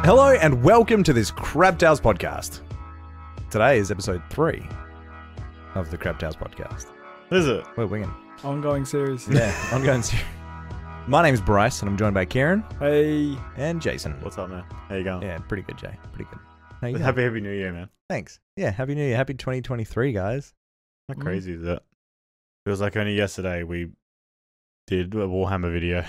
Hello and welcome to this Crab Tales podcast. Today is episode 3 of the Crab Tales podcast. Is it? We're winging. Ongoing series. Yeah, ongoing series. My name's Bryce and I'm joined by Kieran Hey. and Jason. What's up, man? How you going? Yeah, pretty good, Jay. Pretty good. How you going? Happy New Year, man. Thanks. Yeah, Happy New Year. Happy 2023, guys. How crazy is that? Feels like only yesterday we did a Warhammer video.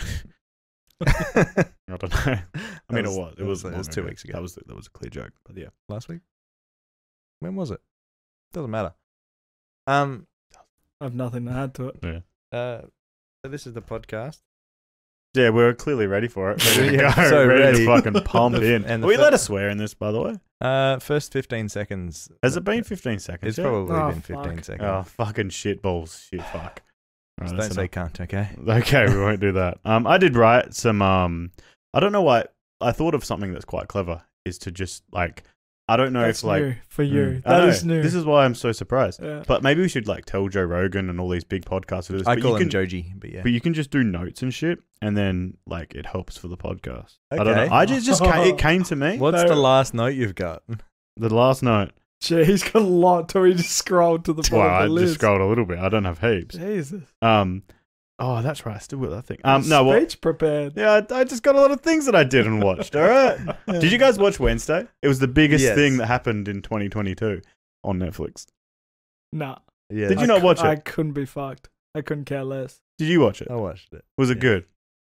I don't know. I mean, it was 2 weeks ago. That was a clear joke, but yeah. Last week? When was it? Doesn't matter. I have nothing to add to it. Yeah. So this is the podcast. Yeah, we're clearly ready for it. Ready to Yeah, go. so ready ready. to fucking pump in. And the we fir- let us swear in this, by the way. First 15 seconds. Has it been 15 seconds? It's yet? probably Oh, been 15 fuck. seconds. Oh, fucking shitballs. Shit, fuck. All Just right, don't say cunt, okay? Okay, we won't do that. I did write some. I don't know why. I thought of something that's quite clever. Is to just like, I don't know That's if like new for you. I That know. is new. This is why I'm so surprised. Yeah. But maybe we should like tell Joe Rogan and all these big podcasters. I but call you him can, Joji, but yeah. But you can just do notes and shit, and then like it helps for the podcast. I don't Okay. know. I just it came to me. What's No. the last note you've got? The last note. Gee, he's got a lot till he just scrolled to the bottom Well, of I the just list. scrolled a little bit. I don't have heaps. Jesus. Oh, that's right. I still got that thing. No, what? Speech prepared. Yeah, I just got a lot of things that I did and watched. All right. Did you guys watch Wednesday? It was the biggest Yes. thing that happened in 2022 on Netflix. Nah. Yeah. Did you not watch it? I couldn't be fucked. I couldn't care less. Did you watch it? I watched it. Was it yeah. good?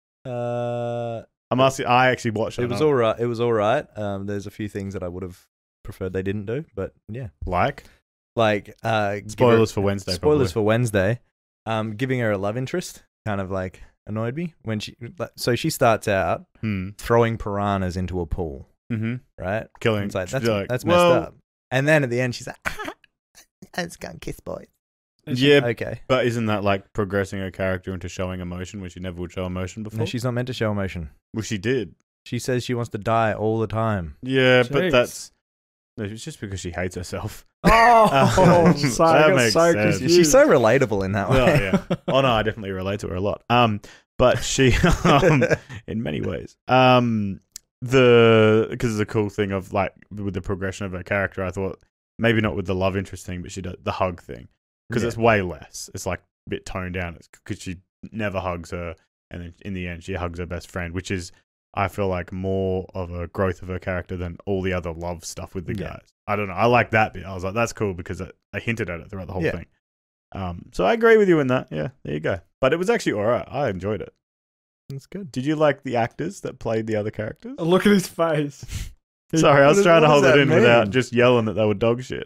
Uh, I'm asking. I actually watched it. it was all right. It was all right. There's a few things that I would have preferred they didn't do, but yeah. Like Like spoilers for Wednesday. Spoilers for Wednesday. Giving her a love interest kind of like annoyed me when she starts out throwing piranhas into a pool, Mm-hmm. right? Killing. It's like She's that's messed well, up. And then at the end she's like, I just can't kiss boys. And Yeah, Okay. but isn't that like progressing her character into showing emotion when she never would show emotion before? No, she's not meant to show emotion. Well, she did. She says she wants to die all the time. Yeah, but Jeez. that's. No, it's just because she hates herself. Oh, That sorry. I got makes so sense. confused. She's so relatable in that Oh way. yeah. Oh no, I definitely relate to her a lot. But she, in many ways, because it's a cool thing of like with the progression of her character. I thought maybe not with the love interest thing, but she did the hug thing because Yeah. it's way less. It's like a bit toned down. It's because she never hugs her, and then in the end she hugs her best friend, which is I feel like more of a growth of her character than all the other love stuff with the Yeah. guys. I don't know. I like that bit. I was like, that's cool because I hinted at it throughout the whole Yeah. thing. So I agree with you in that. Yeah, there you go. But it was actually all right. I enjoyed it. That's good. Did you like the actors that played the other characters? Look at his face. Sorry, I was trying to what hold does it that in mean? without just yelling that they were dog shit.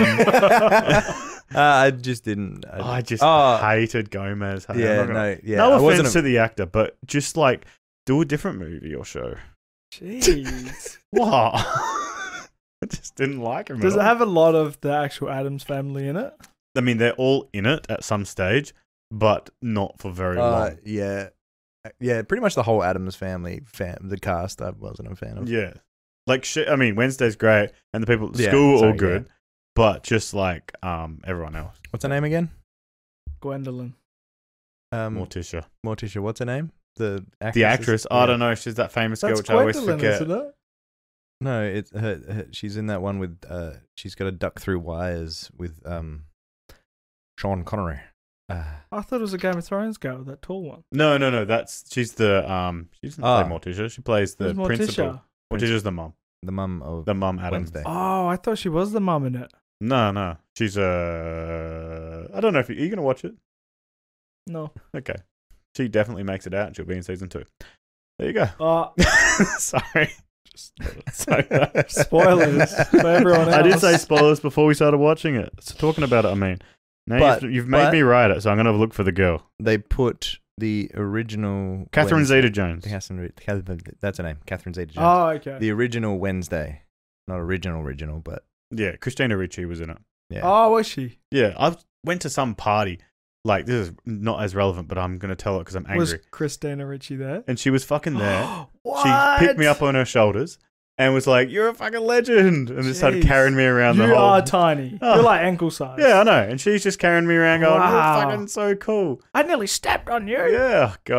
I just didn't. I just Oh. hated Gomez. Hey, I'm Yeah, not gonna- no, yeah. no I offense wasn't to the actor, but just like do a different movie or show. Jeez. What? I just didn't like him. Does at it all. have a lot of the actual Addams family in it? I mean, they're all in it at some stage, but not for very long. Yeah. Yeah, pretty much the whole Addams family, the cast, I wasn't a fan of. Yeah. Like, shit, I mean, Wednesday's great, and the people at Yeah, school were all sorry, good, but just like everyone else. What's her name again? Gwendolyn. Morticia. Morticia, what's her name? The actress. The actress, I don't know, she's that famous girl, That's which I always Gwendolyn, forget. isn't it? No, it's she's in that one with, she's got to duck through wires with Sean Connery. I thought it was a Game of Thrones girl, that tall one. No, she's the, she doesn't play Morticia, she plays the Who's principal. Morticia? Morticia's the mum. The mum of The mum, Adam. Wednesday. Oh, I thought she was the mum in it. No, she's I don't know if you're going to watch it. No. Okay. She definitely makes it out, and she'll be in season 2. There you go. Oh, Sorry. Just say that. spoilers for everyone else. I did say spoilers before we started watching it. So talking about it, I mean. Now But- you've made but- me write it, so I'm going to look for the girl. They put the original Catherine Wednesday- Zeta-Jones. That's her name, Catherine Zeta-Jones. Oh, okay. The original Wednesday. Not original, but Yeah, Christina Ricci was in it. yeah. Oh, was she? Yeah, I went to some party. Like, this is not as relevant, but I'm going to tell it because I'm angry. Was Christina Ricci there? And she was fucking there. What? She picked me up on her shoulders and was like, "You're a fucking legend," and just started Jeez. carrying me around the You whole. are tiny. Oh. You're like ankle size. Yeah, I know. And she's just carrying me around, going, Wow. "You're fucking so cool." I nearly stepped on you. Yeah, God.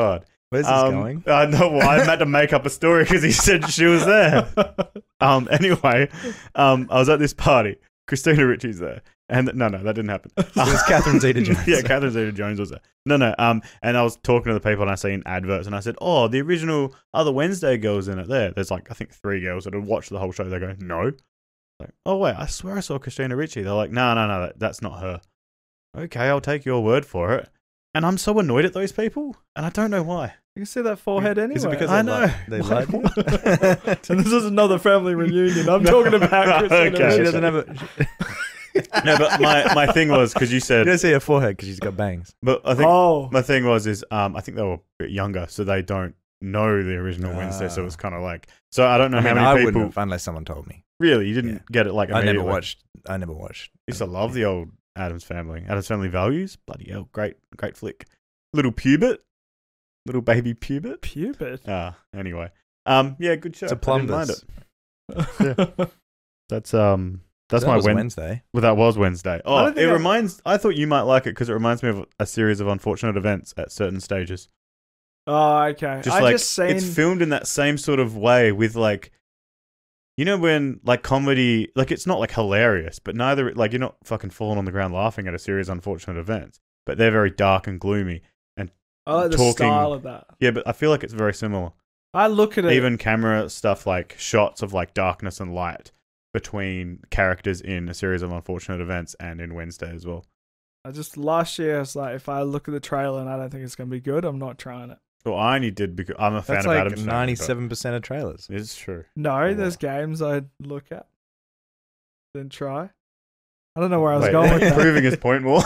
Where's this going? No, well, I had to make up a story because he said she was there. Anyway, I was at this party. Christina Ricci's there. And no, that didn't happen. It was Catherine Zeta-Jones. Yeah, Catherine Zeta-Jones was there. No. And I was talking to the people and I seen adverts and I said, "Oh, the original Other Wednesday girls in it there." There's like, I think 3 girls that had watched the whole show. They go, "No." Like, "Oh, wait, I swear I saw Christina Ricci." They're like, No, that's not her. Okay, I'll take your word for it. And I'm so annoyed at those people. And I don't know why. You can see that forehead anyway. Is it because I know. they lied to you? And this is another family reunion. I'm talking about Christina Okay. Ricci. She doesn't have a... No, but my thing was, because you You said... don't see her forehead because she's got bangs. But I think Oh. my thing was, I think they were a bit younger, so they don't know the original Wednesday, so it was kind of like... So I don't know I mean, how I many wouldn't people... have unless someone told me. Really, you didn't get it like I immediately? never watched. I used to love the old Addams Family. Addams Family Values. Bloody hell, great flick. Little Pubert. Little baby Pubert. Pubert. Anyway. Yeah, good show. It's a I didn't mind plumbus. it. Yeah. That's That my was Wednesday. Wednesday. Well, that was Wednesday. Oh, don't think I thought you might like it because it reminds me of a series of unfortunate events at certain stages. Oh, okay. I just seen... It's filmed in that same sort of way with like, you know, when like comedy, like it's not like hilarious, but neither, like you're not fucking falling on the ground laughing at a series of unfortunate events, but they're very dark and gloomy and I like the talking- style of that. yeah, but I feel like it's very similar. I look at it... Even camera stuff, like shots of like darkness and light between characters in a series of unfortunate events and in Wednesday as well. Last year, I was like, if I look at the trailer and I don't think it's going to be good, I'm not trying it. Well, I only did because I'm a fan That's of like Addams Family, but 97% of trailers. it's true. No, Oh, there's wow. games I'd look at. Then try. I don't know where I was Wait, going with that. proving his point more.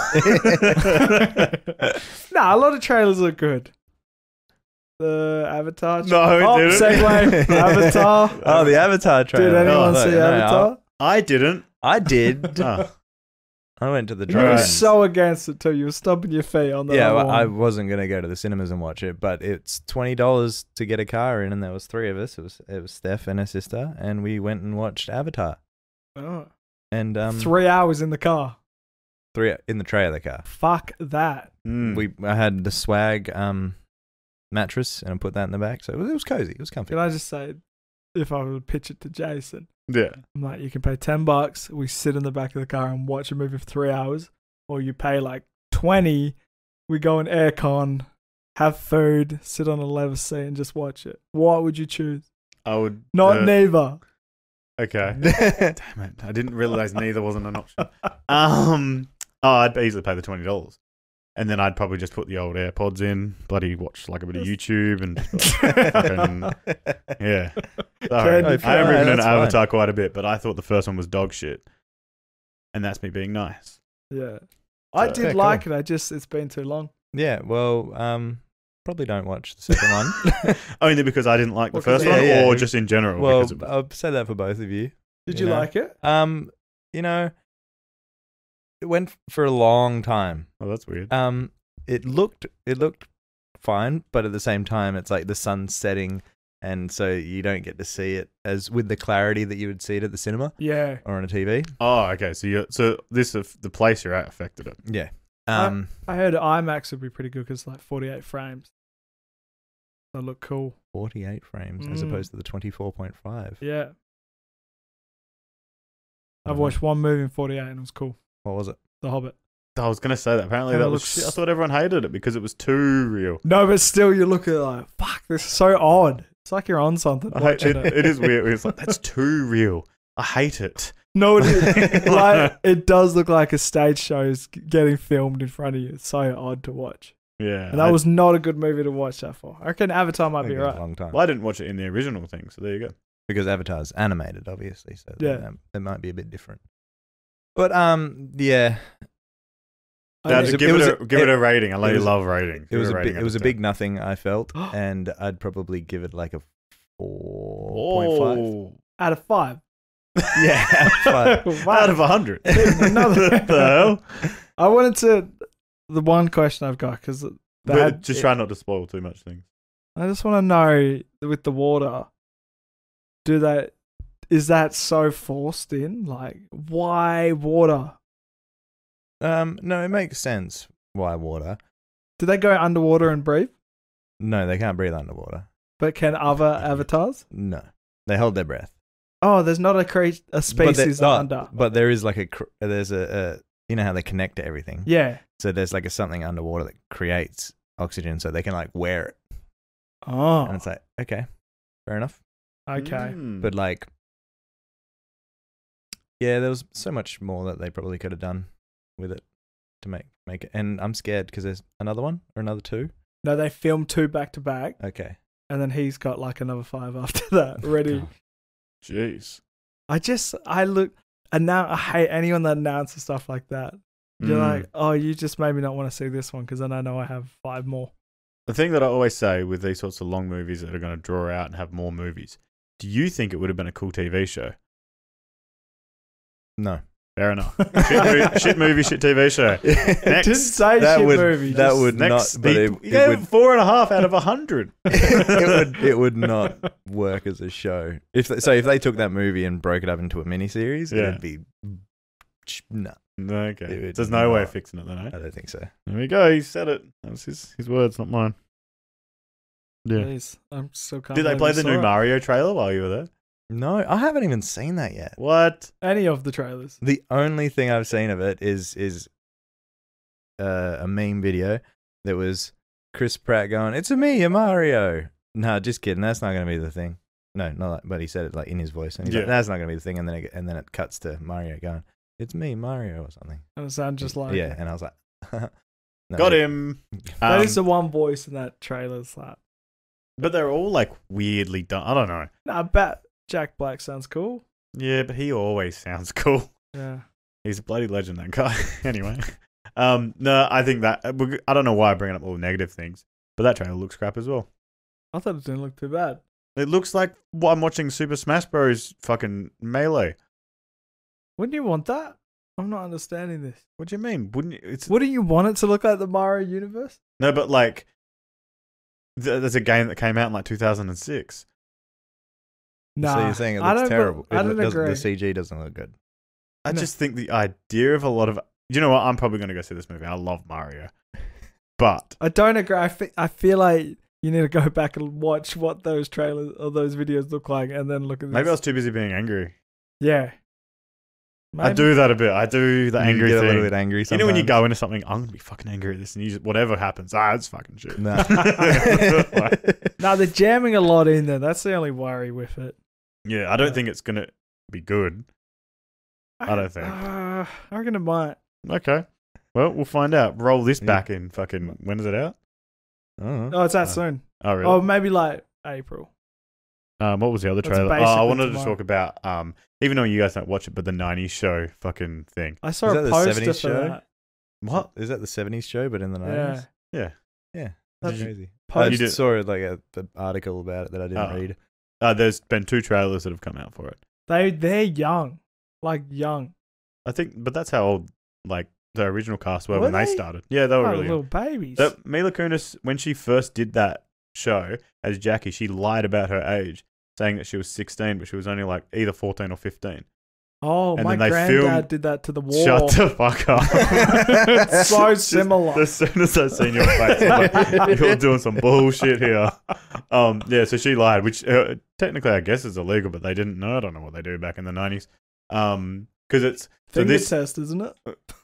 Nah, a lot of trailers are good. The Avatar. No, it didn't. Segue. Avatar. Oh, the Avatar trailer. Did anyone Oh, see no, Avatar? I didn't. I did. Oh. I went to the You were Right. drive. so against it too. You were stomping your feet on the Yeah, other well, I one. wasn't gonna go to the cinemas and watch it, but it's $20 to get a car in, and there was 3 of us. It was Steph and her sister, and we went and watched Avatar. Oh. And 3 hours in the car. 3 in the tray of the car. Fuck that. Mm. I had the swag mattress, and I put that in the back, so it was cozy. It was comfy. Can I just say, if I would pitch it to Jason, Yeah. I'm like, you can pay $10. We sit in the back of the car and watch a movie for 3 hours, or you pay like 20. We go in aircon, have food, sit on a leather seat, and just watch it. What would you choose? I would. Not neither. Okay. Damn it! I didn't realize neither wasn't an option. I'd easily pay the $20, and then I'd probably just put the old AirPods in, bloody watch like a bit of YouTube, and just fucking, yeah. Sorry, Candy I am Crush. ripping into That's fine. Avatar quite a bit, but I thought the first one was dog shit, and that's me being nice. Yeah. I So- did Yeah, like it. It's been too long. Yeah, well, probably don't watch the second one. Only because I didn't like the Well, 'cause first yeah, one, yeah. or just in general. Well, because it was, I'll say that for both of you. Did You you know? like it? You know, it went for a long time. oh, that's weird. It looked fine, but at the same time, it's like the sun's setting, and so you don't get to see it as with the clarity that you would see it at the cinema Yeah. or on a TV. Oh, okay. So the place you're at affected it. Yeah. I heard IMAX would be pretty good because like 48 frames. That look cool. 48 frames as Mm. opposed to the 24.5. Yeah. I've Mhm. watched one movie in 48 and it was cool. What was it? The Hobbit. I was gonna say that. Apparently, Kinda that was looks- shit. I thought everyone hated it because it was too real. No, but still you look at it like, fuck, this is so odd. It's like you're on something I hate watching it. it. It is weird. It's like that's too real. I hate it. No, it is. Like, it does look like a stage show is getting filmed in front of you. It's so odd to watch. Yeah, And that was not a good movie to watch that for. I reckon Avatar might I be think it was right. a long time. Well, I didn't watch it in the original thing, so there you go. Because Avatar's animated, obviously, so Yeah. it might be a bit different. But yeah, Now, I- to it give was it a- give it a rating. I know it you was- love rating. it was Give a rating big, out it was a of big 10. nothing. I felt, and I'd probably give it like a 4.5. Oh, out of 5. Yeah, but Wow. out of 100. Another- What the hell? I wanted to. The one question I've got, because But just try not to spoil too much things. I just want to know with the water, is that so forced in? Like, why water? no, it makes sense. Why water? Do they go underwater and breathe? No, they can't breathe underwater. But can other avatars? No, they hold their breath. Oh, there's not a species under. But there is like there's a you know how they connect to everything. Yeah. So there's like something underwater that creates oxygen, so they can like wear it, Oh. and it's like okay, fair enough. Okay. But like, yeah, there was so much more that they probably could have done with it to make it. And I'm scared because there's another one or another 2. No, they filmed 2 back to back, Okay. and then he's got like another 5 after that ready. Jeez. I look, and now I hate anyone that announces stuff like that. You're like, oh, you just made me not want to see this one because then I know I have 5 more. The thing that I always say with these sorts of long movies that are going to draw out and have more movies, do you think it would have been a cool TV show? No. Fair enough. Shit movie, shit TV show. Next. Didn't say That shit would- movie. that just- would Next. not. But You it gave would. 4.5 out of 100. it would not work as a show. If they took that movie and broke it up into a miniseries, Yeah. it'd be no. Okay. It would There's no way not. of fixing it then, eh? I don't think so. There we go. He said it. That was his words, not mine. Yeah. Jeez, I'm so can't Did they believe play you the saw new it. Mario trailer while you were there? No, I haven't even seen that yet. What? Any of the trailers? The only thing I've seen of it is a meme video that was Chris Pratt going, "It's a me, a Mario." No, just kidding. That's not going to be the thing. No, not like, but he said it like in his voice, and he's like, Yeah. "That's not going to be the thing." And then it cuts to Mario going, "It's me, Mario," or something. And it sounds just like yeah, and I was like, no, Got him. that is the one voice in that trailer. It's like, But they're all like weirdly done. I don't know. I bet Jack Black sounds cool. Yeah, but he always sounds cool. Yeah. He's a bloody legend, that guy. Anyway. No, I think that I don't know why I'm bringing up all negative things, but that trailer looks crap as well. I thought it didn't look too bad. It looks like what I'm watching Super Smash Bros. Fucking Melee. Wouldn't you want that? I'm not understanding this. What do you mean? Wouldn't you? It's Wouldn't you want it to look like the Mario universe? no, but like there's a game that came out in like 2006. Nah, So you're saying it I looks don't. terrible? I don't agree. The CG doesn't look good. I No. just think the idea of a lot of you know what? I'm probably going to go see this movie. I love Mario, but I don't agree. I feel like you need to go back and watch what those trailers or those videos look like, and then look at this. maybe I was too busy being angry. Yeah. I Maybe. do that a bit. I do the You angry get thing. a little bit angry You sometimes. know when you go into something, I'm gonna be fucking angry at this, and you just, whatever happens, it's fucking shit. No. No, they're jamming a lot in there. That's the only worry with it. Yeah, I don't think it's gonna be good. I don't think. I reckon it might. Okay, well, we'll find out. Roll this Yeah. back in fucking. When is it out? Oh. Oh, it's that soon. Oh, really? Oh, maybe like April. What was the other That's trailer? Oh, I basically wanted to tomorrow. talk about even though you guys don't watch it, but the '90s show fucking thing. I saw Is a that the poster 70s for show? that. What? Is that the 70s show, but in the 90s? Yeah. Yeah. Yeah. That's That's crazy. post- I You just did- saw like the article about it that I didn't Oh. read. There's been 2 trailers that have come out for it. They're young, like young. I think, but that's how old like the original cast were Were when they they? started. Yeah, they were Like really young. little babies. That Mila Kunis, when she first did that show as Jackie, she lied about her age, saying that she was 16, but she was only like either 14 or 15. Oh, and my then they granddad filmed- did that to the wall. Shut the fuck up. It's so similar. As soon as I seen your face, I'm like, you're doing some bullshit here. Yeah, so she lied, which technically I guess is illegal, but they didn't know. I don't know what they do back in the 90s. Because it's so Finger this. test, isn't it?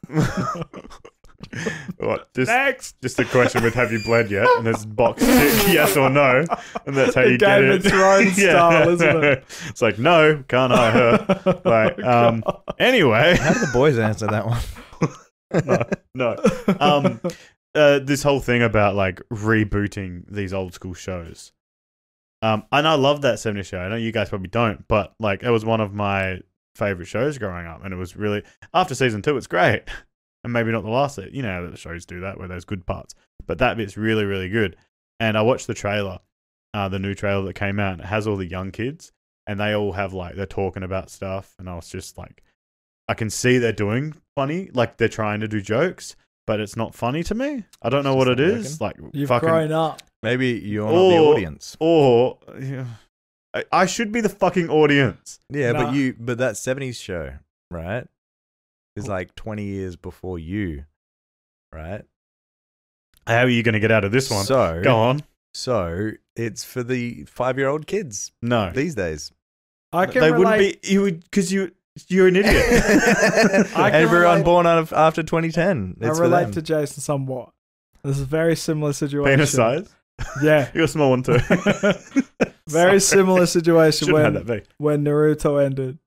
What? Next. Just a question with have you bled yet? And there's box tick yes or no, and that's how The you get Game it. of Thrones style, isn't it? It's like no, can't I her. Like, anyway, How do the boys answer that one? no. This whole thing about like rebooting these old school shows. And I love that 70s show. I know you guys probably don't, but like it was one of my favorite shows growing up, and it was really after season 2, it's great. And maybe not the last, you know, how the shows do that where there's good parts, but that bit's really, really good. And I watched the trailer, the new trailer that came out, and it has all the young kids, and they all have like they're talking about stuff, and I was just like, I can see they're doing funny, like they're trying to do jokes, but it's not funny to me. I don't know what it is. Like You've fucking, grown up. Maybe you're not the audience. or yeah, I should be the fucking audience. Yeah, Nah. but that 70s show, right? Is like 20 years before you, right? How are you going to get out of this one? So Go on. So it's for the 5-year-old kids No, these days. I can they relate. wouldn't be. You would because you're an idiot. I can Everyone relate- born after 2010. I It's for relate them. to Jason somewhat. This is a very similar situation. Penis size. Yeah, You're a small one too. very similar situation Shouldn't have when that be. when Naruto ended.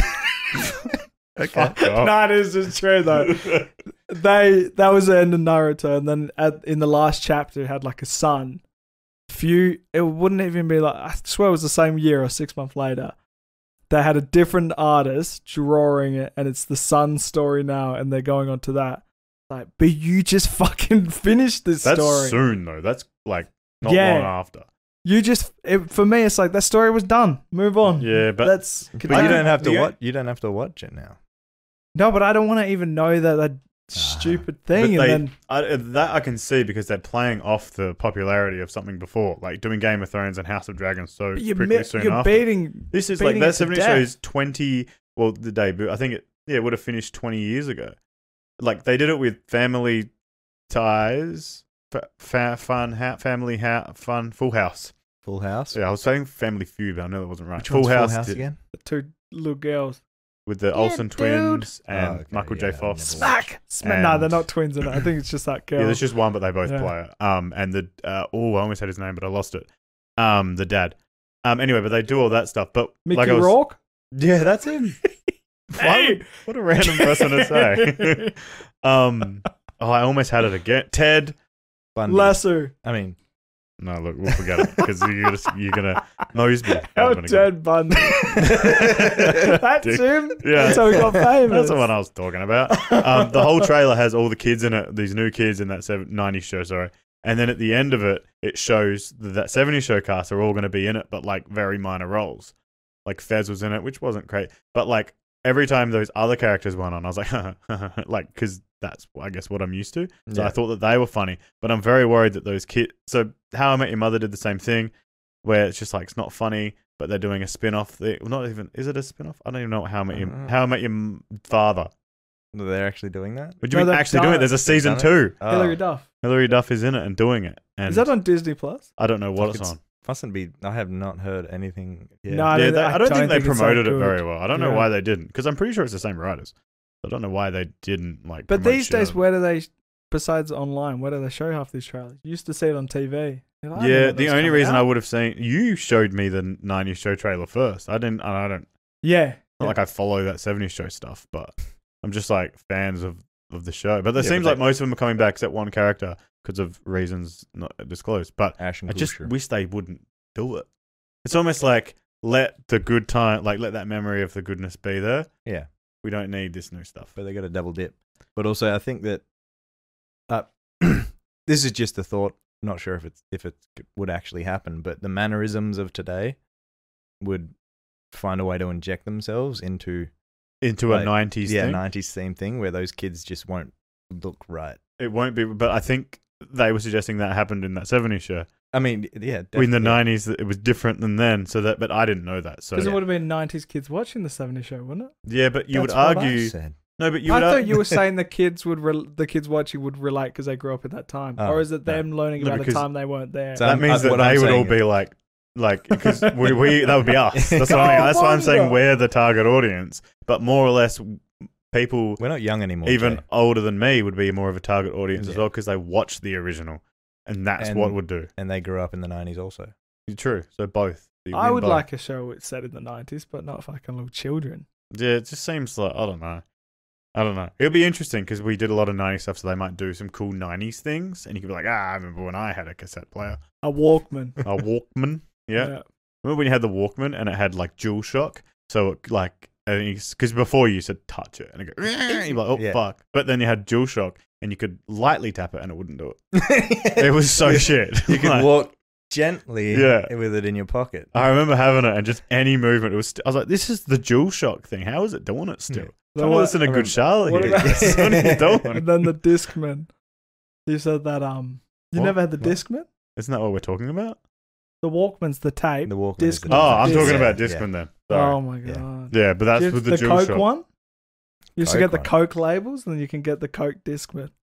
Okay. Fuck off. No, it is just true though. That was the end of Naruto, and then in the last chapter, it had like a son. It wouldn't even be like, I swear it was the same year or 6 months later. They had a different artist drawing it, and it's the son story now, and they're going on to that. Like, but you just fucking finished this That's story. soon though. That's like not Yeah. long after. You just for me, it's like that story was done. Move on. Yeah, but That's But you don't have to the- watch. You don't have to watch it now. no, but I don't want to even know that stupid thing, But and then that I can see because they're playing off the popularity of something before, like doing Game of Thrones and House of Dragons so quickly soon you're after. beating. This is beating like it that to 70 death. show is 20. Well, the debut. I think it would have finished 20 years ago. Like they did it with Family Ties, Family Fun, Full House. Full House. Yeah, I was saying Family Feud, but I know that wasn't right. Which one's House, did- again? The two little girls. with the Olsen dude. twins and Oh, okay, Michael yeah, J. I've Fox. never Smack. No, And- they're not twins in it. I think it's just that girl. Yeah, there's just one, but they both Yeah. play it. And the I almost had his name, but I lost it. The dad. Anyway, but they do all that stuff. But Mickey like I was, Rourke. yeah, that's him. Hey! What a random person to say. I almost had it again. Ted. Bundy. Lasso. I mean, No, look, we'll forget it because you're gonna nose me. Oh, I'm gonna Ted Bundy. That's Dick. him. Yeah. That's how he got famous. That's the one I was talking about. The whole trailer has all the kids in it, these new kids in that 90s show, sorry. And then at the end of it, it shows that 70s show cast are all going to be in it, but like very minor roles. Like Fez was in it, which wasn't great. But like every time those other characters went on, I was like, like, because that's, I guess, what I'm used to. So Yeah. I thought that they were funny. But I'm very worried that those kids. So How I Met Your Mother did the same thing, where it's just like, it's not funny, but they're doing a spin off. Well, not even, is it a spin off? I don't even know what How I Met Your Father. they're actually doing that. Would you No, mean they've actually done doing it? it. There's a season done 2. Oh, Hilary Duff. Hilary Duff is in it and doing it. And Is that on Disney Plus? I don't know what Fuck, it's on. Mustn't be. I have not heard anything. Yet. No, I don't think they it's that promoted it good. very well. I don't know Yeah. why they didn't, because I'm pretty sure it's the same writers. I don't know why they didn't like. But promote these shit days, out of it. where do they, besides online, where do they show half these trailers? You used to see it on TV. You're like, I Yeah, know the that's only coming reason I out. would have seen you showed me the 90s show trailer first. I don't. Yeah. Not like I follow that 70s show stuff, but I'm just like fans of the show. But it Yeah, seems but like most of them are coming back except one character because of reasons not disclosed. But Ashton I just Kutcher. wish they wouldn't do it. It's almost like let the good time, like let that memory of the goodness be there. Yeah, We don't need this new stuff. but they got a double dip. But also, I think that this is just a thought. Not sure if it would actually happen, but the mannerisms of today would find a way to inject themselves into Into like, a 90s yeah thing. 90s theme thing where those kids just won't look right. It won't be, but I think they were suggesting that happened in that 70s show. I mean, yeah, In the definitely. 90s, it was different than then. So that, but I didn't know that. So Because it would have been 90s kids watching the 70s show, wouldn't it? yeah, but you That's would what I argue. Said. No, but you I would. thought you were saying the kids the kids watching would relate because they grew up at that time, Oh, or is it no. them learning No, about a because- time they weren't there? So- that means that what I'm they would all saying be like because we that would be us. That's what I mean. That's why I'm saying wonder. we're the target audience. But more or less, people We're not young anymore. even Jay. older than me would be more of a target audience as Yeah. well because they watched the original, and that's And- what would do. And they grew up in the 90s also. True. So both. You I win would both. like a show that's set in the 90s, but not fucking little children. Yeah, it just seems like I don't know. It'll be interesting because we did a lot of 90s stuff, so they might do some cool 90s things, and you could be like, I remember when I had a cassette player, A Walkman. a Walkman. Yeah. Remember when you had the Walkman and it had like DualShock? So it, like, because before you said touch it and it go, and you're like, oh Yeah. fuck. But then you had DualShock and you could lightly tap it and it wouldn't do it. It was so shit. You could Like, walk gently Yeah. with it in your pocket. I remember having it and just any movement. It was. I was like, this is the DualShock thing. How is it doing it still? Yeah. Trying to listen to I Good remember- Charlotte what here. about- What are you doing? And then the Discman. You said that you What? never had the What? Discman? Isn't that what we're talking about? The Walkman's the tape. The Walkman. Discman. Oh, I'm Disc. talking about Yeah, Discman then. Sorry. Oh my Yeah. god. Yeah, but that's Do you- with the Coke DualShock. one. You used to get the Coke Coke labels, and then you can get the Coke Discman.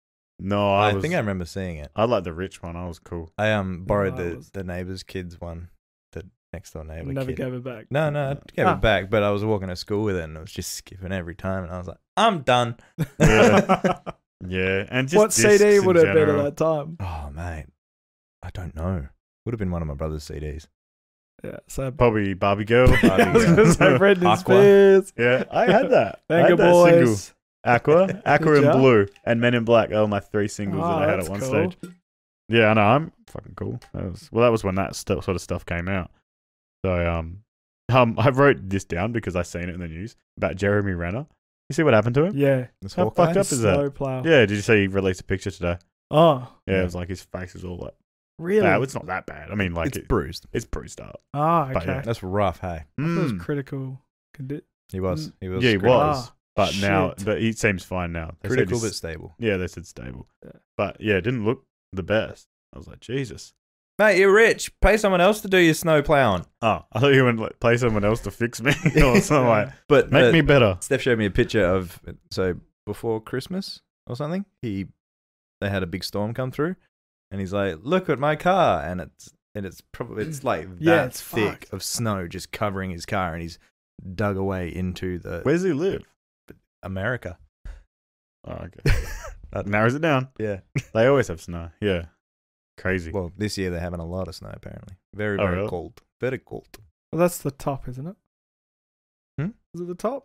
No, I think I remember seeing it. I like the rich one. I was cool. I borrowed I was- the neighbour's kids one, the next door neighbour Never kid. gave it back. No, I gave Ah. it back, but I was walking to school with it and it was just skipping every time, and I was like, I'm done. Yeah. Yeah, and just What discs CD in would it have been general. at that time? Oh mate, I don't know. Would have been one of my brother's CDs. Yeah, so Probably Barbie Girl. I was gonna say Britney Aqua. Spears, Yeah, I had that. I Venga had that single. Boys. Aqua Did and ya? Blue, and Men in Black. They were my 3 singles Oh, that I had that's at one cool. stage. Yeah, I know. I'm fucking cool. That was when that sort of stuff came out. So I wrote this down because I seen it in the news about Jeremy Renner. You see what happened to him? Yeah, This How Hawkeye? fucked up is that? slow plow. Yeah, did you see he released a picture today? Oh, Yeah, Yeah. it was like his face is all like. really? Nah, it's not that bad. I mean, like It's bruised. it's bruised up. Ah, but okay. yeah. That's rough, hey. It was Mm. critical. He was. He was. Yeah, he critical. was. Ah, But now, shit. but he seems fine now. They said Critical he's- but stable. yeah, they said stable. Yeah. But yeah, it didn't look the best. I was like, Jesus. Mate, you're rich. Pay someone else to do your snow plowing. Oh, I thought you went like, play someone else to fix me or something like. But Make me better. Steph showed me a picture of so before Christmas or something. They had a big storm come through, and he's like, "Look at my car," and it's probably like Yeah, that it's thick fucked. of snow just covering his car, and he's dug away into the Where does he live? America. Oh, okay. That narrows it down. Yeah. They always have snow. Yeah. Crazy. Well, this year they're having a lot of snow apparently. Very Oh, very really? cold. Very cold. Well, that's the top, isn't it? Hmm? Is it the top?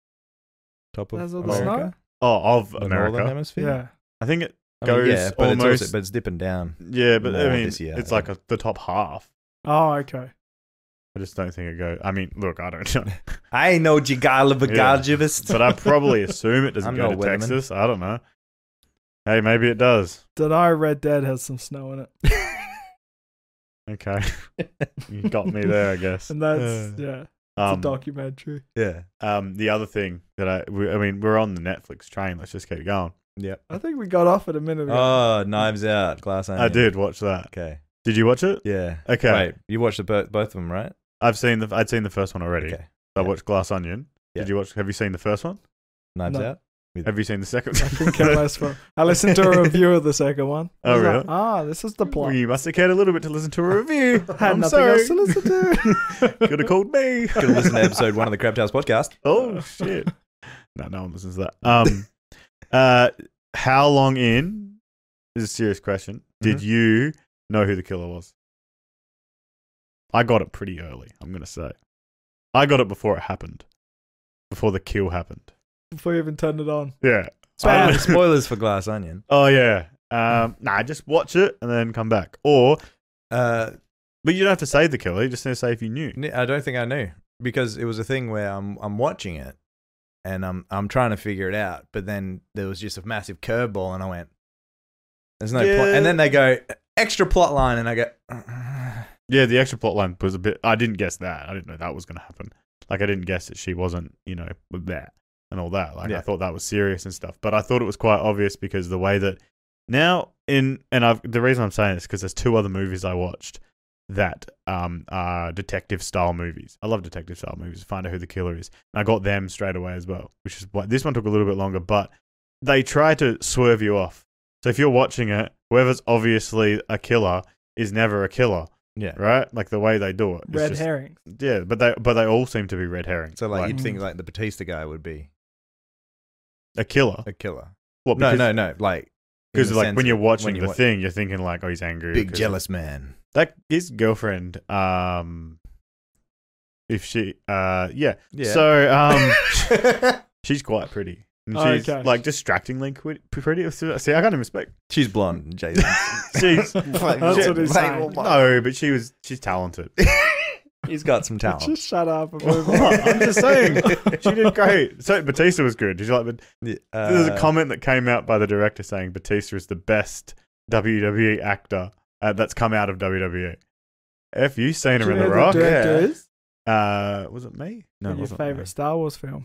Top of That's all the America. Oh, of The northern America. hemisphere. Yeah. I think it I mean, goes yeah, but almost. but it's dipping down. Yeah, but I more mean, this year, it's I like think. the top half. Oh, okay. I just don't think it goes. I mean, look, I don't know. I know Jigalabagajivist. But I probably assume it doesn't I'm go no to weatherman. Texas. I don't know. Hey, maybe it does. Did I Red Dead has some snow in it? Okay. You got me there, I guess. And that's yeah, it's a Um, documentary. Yeah. the other thing that I mean, we're on the Netflix train. Let's just keep going. Yep. I think we got off it a minute ago. Oh, Knives Out, Glass Onion. I did watch that. Okay. Did you watch it? Yeah. Okay. Wait, you watched both of them, right? I'd seen the first one already. Okay. I Yeah. watched Glass Onion. Yeah. Have you seen the first one? Knives No. Out. Have you seen the second I couldn't care less for. I listened to a review of the second one. I Oh, was really? Like, this is the plot. Well, you must have cared a little bit to listen to a review. Had I'm nothing sorry. else to listen to. Could have called me. Could have listened to episode 1 of the Crab Tales podcast. Oh shit! No one listens to that. How long in? This is a serious question. Did Mhm. you know who the killer was? I got it pretty early. I'm gonna say, I got it before it happened, before the kill happened. Before you even turned it on. Yeah. Spoilers, spoilers for Glass Onion. Oh yeah. Just watch it and then come back. Or, Uh, but you don't have to say the killer. You just need to say if you knew. I don't think I knew because it was a thing where I'm watching it and I'm trying to figure it out, but then there was just a massive curveball and I went, "There's no point." And then they go extra plot line, and I go, Yeah, the extra plot line was a bit. I didn't guess that. I didn't know that was going to happen. Like, I didn't guess that she wasn't, with that and all that. Like, Yeah. I thought that was serious and stuff. But I thought it was quite obvious because the way that now the reason I'm saying this because there's 2 other movies I watched that are detective style movies. I love detective style movies. Find out who the killer is. And I got them straight away as well, which is why this one took a little bit longer. But they try to swerve you off. So if you're watching it, whoever's obviously a killer is never a killer. yeah. Right, like the way they do it. It's Red just- herring. Yeah, but they all seem to be red herrings. So like you'd Mm. think like the Batista guy would be a killer. a killer. What? No, Because, no, like Because in the like sense when you're of watching you the wa- thing, you're thinking like, oh, he's angry. big 'cause- jealous man. That his girlfriend. If she, yeah. Yeah. So she's quite pretty. And Oh, she's okay. like distractingly pretty. See, I can't even speak. She's blonde, Jason. She's That's what he's saying. no, but she's talented. He's got some talent. Just shut up and move on. I'm just saying, she did great. So Batista was good. Did you like? There's a comment that came out by the director saying Batista is the best WWE actor that's come out of WWE. F you, seen Do her you in The know Rock. who the director Yeah. is? Was it me? No, No, it your wasn't favorite me. Star Wars film?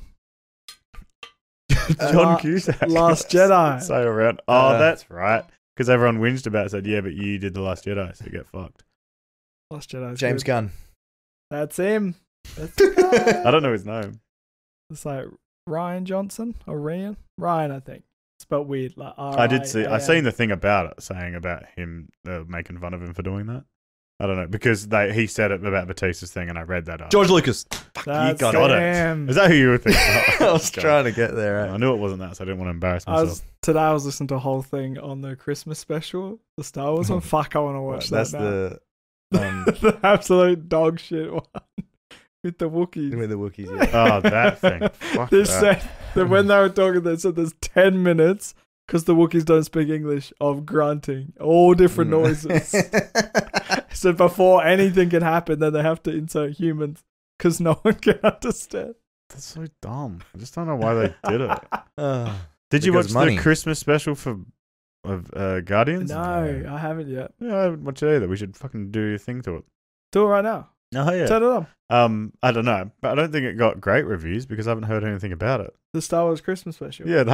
John La- Cusack. Last Jedi. So around. Oh, that's right. Because everyone whinged about it. Said, yeah, but you did The Last Jedi, so get fucked. Last Jedi. James Gunn. That's him. That's the guy. I don't know his name. It's like Ryan Johnson or Ryan. Ryan, I think. spelled weird. Like I did see. I R-I-A-N. seen the thing about it, saying about him making fun of him for doing that. I don't know because he said it about Batista's thing, and I read that up. George Lucas. That's got Got him. it. Is that who you were thinking? I was trying to get there. I knew it wasn't that, so I didn't want to embarrass myself. Today I was listening to a whole thing on the Christmas special, the Star Wars one. Fuck, I want to watch That's that now. the The absolute dog shit one with the Wookiees. with the Wookiees. Yeah. Oh, that thing. Fuck They that. said that when they were talking, they said there's 10 minutes because the Wookiees don't speak English of grunting, all different noises. So before anything can happen, then they have to insert humans because no one can understand. That's so dumb. I just don't know why they did it. Did you Because watch money. the Christmas special of Guardians? No, I haven't yet. Yeah, I haven't watched it either. We should fucking do your thing to it. Do it right now. Oh yeah. Turn it on. I don't know, but I don't think it got great reviews because I haven't heard anything about it. The Star Wars Christmas special. Yeah,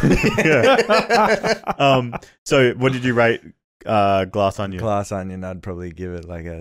that. Yeah. So what did you rate Glass Onion? Glass Onion, I'd probably give it like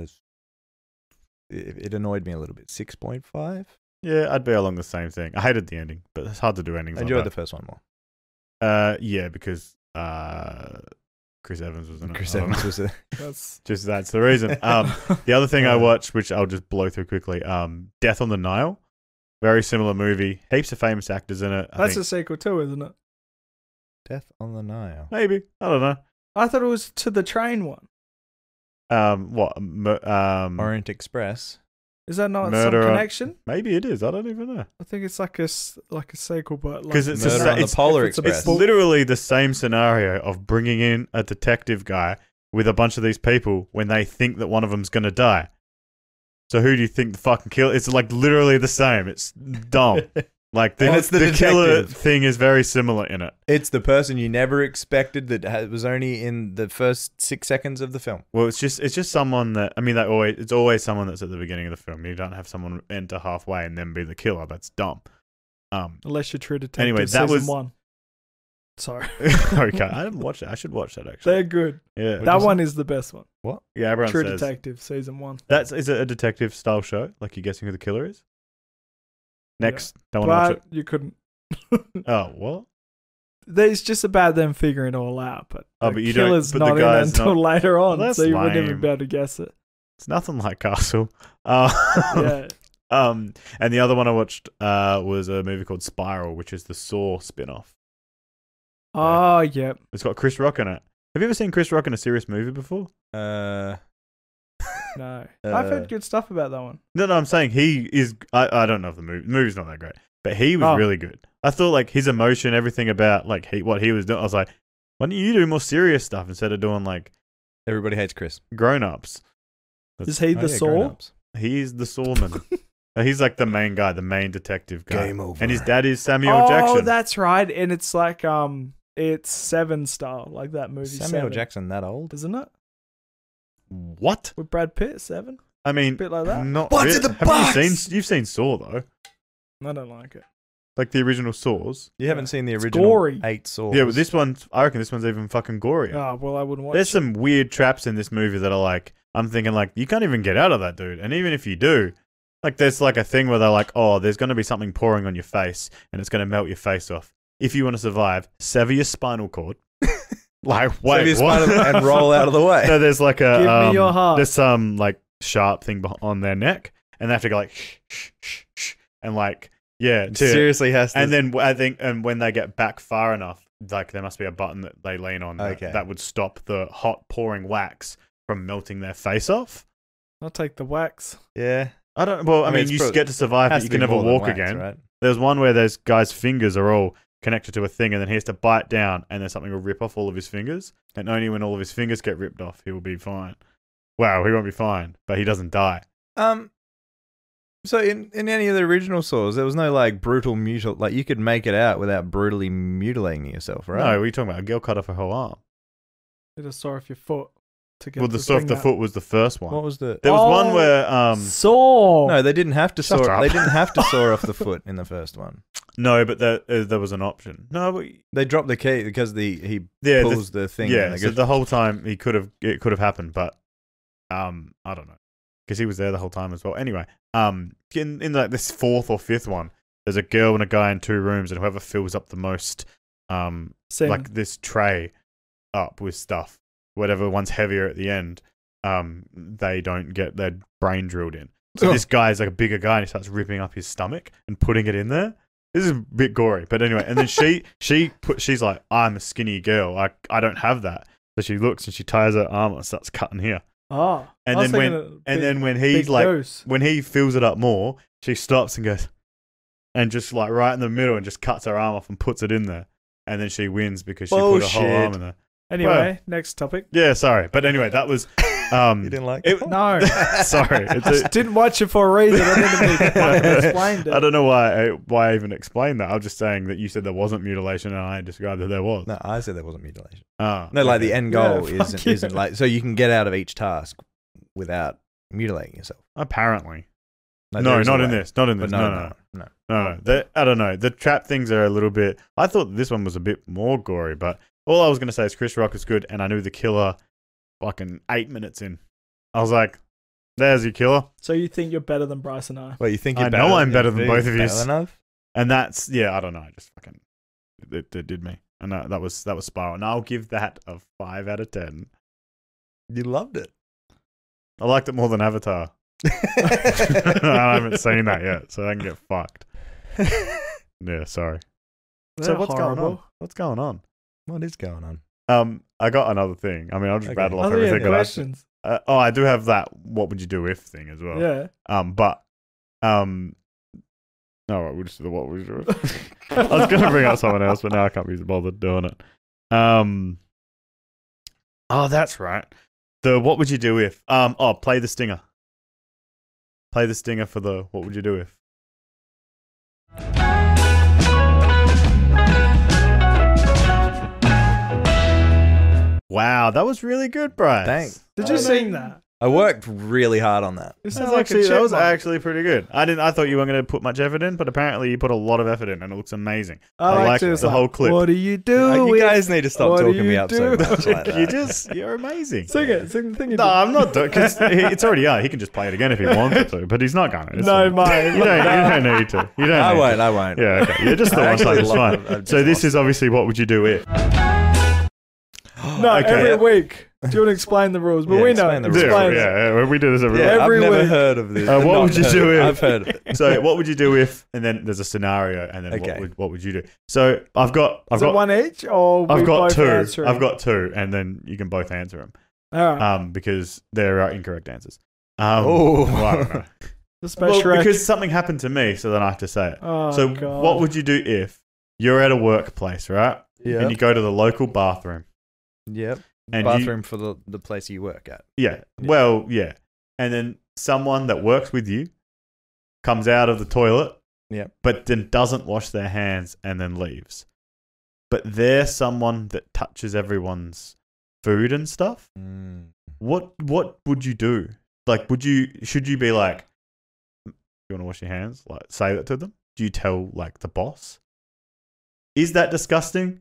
it annoyed me a little bit. 6.5. Yeah, I'd be along the same thing. I hated the ending, but it's hard to do endings. I enjoyed the like first one more. that. Yeah, because Chris Evans was in it. Chris I don't Evans know. was a Just that's the reason. The other thing I watched, which I'll just blow through quickly, Death on the Nile. Very similar movie. Heaps of famous actors in it. I That's think. a sequel too, isn't it? Death on the Nile. Maybe. I don't know. I thought it was to the train one. What? Orient Express. Is that not Murder some on- connection? Maybe it is. I don't even know. I think it's like a sequel, but like 'Cause it's Murder on the it's- Polar it's a Express. It's literally the same scenario of bringing in a detective guy with a bunch of these people when they think that one of them's going to die. So who do you think the fucking killer? It's like literally the same. It's dumb. Like And it's the killer detective. thing is very similar in it. It's the person you never expected that was only in the first 6 seconds of the film. Well, it's just someone that it's always someone that's at the beginning of the film. You don't have someone enter halfway and then be the killer. That's dumb. unless you're True Detective Anyway, that season was- 1. Sorry, Okay, I didn't watch it. I should watch that actually. they're good. Yeah, That one is the best one. yeah. Everyone True says Detective season 1. is it a detective style show? Like you're guessing who the killer is. Next, don't want to watch But you couldn't. it. Oh, what? It's just about them figuring it all out, but Oh, the but you don't- killer's but the not in guy's until not- later on, Well, that's so you wouldn't even lame. be able to guess it. It's nothing like Castle. Yeah, And the other one I watched was a movie called Spiral, which is the Saw spin-off. oh yeah. It's got Chris Rock in it. Have you ever seen Chris Rock in a serious movie before? No, I've heard good stuff about that one. No, I'm saying he is. I don't know if the movie's not that great, but he was Oh. really good. I thought like his emotion, everything about like what he was doing. I was like, why don't you do more serious stuff instead of doing like Everybody hates Chris. grown-ups? Is he the Saw? Grown-ups. He's the Sawman. He's like the main guy, the main detective guy. Game over. And his dad is Samuel Oh, Jackson. that's right. And it's like it's Seven style, like that movie. Samuel Seven, Jackson that old? isn't it? What? With Brad Pitt, Seven. I mean, Bit like that? Not What's really. in the Haven't box? you've seen Saw though, I don't like it. like the original Saws. You haven't seen the It's original gory. 8 Saws. Yeah, but this one, I reckon this one's even fucking gorier. Oh well, I wouldn't watch. There's it. some weird traps in this movie that are like, I'm thinking like, you can't even get out of that, dude. And even if you do, like, there's like a thing where they're like, oh, there's going to be something pouring on your face and it's going to melt your face off. If you want to survive, sever your spinal cord. Like, Save wait, your what? spinal and roll out of the way. No, there's like a Give me your heart. There's some like sharp thing on their neck, and they have to go like shh, shh, shh, shh, and like yeah, It to, seriously has to. and then I think, and when they get back far enough, like there must be a button that they lean on Okay. that would stop the hot pouring wax from melting their face off. I'll take the wax. yeah. I don't. Well, I mean, it's you probably- get to survive, Has but you to be can never more than walk wax, again. right? There's one where those guy's fingers are all connected to a thing, and then he has to bite down, and then something will rip off all of his fingers, and only when all of his fingers get ripped off, he will be fine. Wow, he won't be fine, but he doesn't die. So in any of the original Saws, there was no like brutal mutil. Like you could make it out without brutally mutilating yourself, right? No, what are you talking about? A girl cut off her whole arm. It just saw off your foot to get. Well, the saw off the foot was the first one. What was the? There was one Oh, where Saw. No, they didn't have to Shut saw. up. They didn't have to saw off the foot in the first one. no, but there was an option. No, but They dropped the key because he yeah, pulls the thing. yeah. and they So go- the whole time it could have happened, but I don't know because he was there the whole time as well. Anyway, in like this fourth or fifth one, there's a girl and a guy in 2 rooms, and whoever fills up the most Same. like this tray up with stuff. Whatever one's heavier at the end, they don't get their brain drilled in. So this guy's like a bigger guy and he starts ripping up his stomach and putting it in there. This is a bit gory, but anyway. And then she's like, I'm a skinny girl. I don't have that. So she looks and she ties her arm and starts cutting here. Oh, And then when he's like, dose. when he fills it up more, she stops and goes, and just like right in the middle and just cuts her arm off and puts it in there. And then she wins because she put her whole Bullshit. arm in there. Anyway, next topic. Yeah, sorry. But anyway, that was... You didn't like it? No, sorry. I just didn't watch it for a reason. I didn't fucking explained it. I don't know why I even explained that. I was just saying that you said there wasn't mutilation and I described that there was. No, I said there wasn't mutilation. Oh, No, like okay. the end goal Yeah, fuck you. isn't like so you can get out of each task without mutilating yourself. Apparently. Like, No, there is a not in way. this. Not in But this. No. no. I don't know. The trap things are a little bit... I thought this one was a bit more gory, but all I was going to say is Chris Rock was good and I knew the killer fucking 8 minutes in. I was like, there's your killer. So you think you're better than Bryce and I? Well, you think I you're know I'm better than both of you. yous. And that's... Yeah, I don't know. I just fucking... It did me. And that was Spiral. And I'll give that a 5 out of 10. You loved it. I liked it more than Avatar. I haven't seen that yet, so I can get fucked. Yeah, sorry. They're what's horrible. going on? What's going on? What is going on? I got another thing. I mean, I'll just Okay. rattle off Oh, yeah, everything. that I- questions. I do have that. What would you do if thing as well? Yeah. But no, right, we'll just do the what would you do if. I was going to bring up someone else, but now I can't be bothered doing it. Oh, that's right. The what would you do if? Play the stinger. Play the stinger for the what would you do if? Wow, that was really good, Bryce. Thanks. Did you sing that? I worked really hard on that. You That sound was, like actually, a that was chipmunk. actually pretty good. I thought you weren't going to put much effort in, but apparently you put a lot of effort in, and it looks amazing. I like to, the whole clip. What do you do? You with- guys need to stop what do talking me you up so do? much like that. You're amazing. Sing it. Sing the thing. You No, did. I'm not. Because it's already out. He can just play it again if he wanted to, but he's not going to. No, mate. You don't need to. You don't. I need won't. to. I won't. Yeah, okay. Yeah, just the I one time. actually It's love fine. it. I've So just this lost is obviously what would you do if? No, Okay. every week. Do you want to explain the rules? But Yeah, we know. explain the Explain rules. it. Yeah, we do this every Yeah, week. Every I've never week. heard of this. What Not would you heard do of it. if- I've heard of it. So what would you do if? And then there's a scenario, and then Okay. what would you do? So I've got Is it one each, or we I've got both two. answering? I've got two, and then you can both answer them. All right. Because there are incorrect answers. Oh. well, I don't know. The special Well, because something happened to me, so then I have to say it. Oh, So God. what would you do if you're at a workplace, right? Yeah. And you go to the local bathroom. Yep. And Bathroom for the place you work at. Yeah. Well, yeah. And then someone that works with you comes out of the toilet, Yep. but then doesn't wash their hands and then leaves. But they're someone that touches everyone's food and stuff. Mm. What would you do? Like, should you be like, you want to wash your hands? Like, say that to them? Do you tell like the boss? Is that disgusting?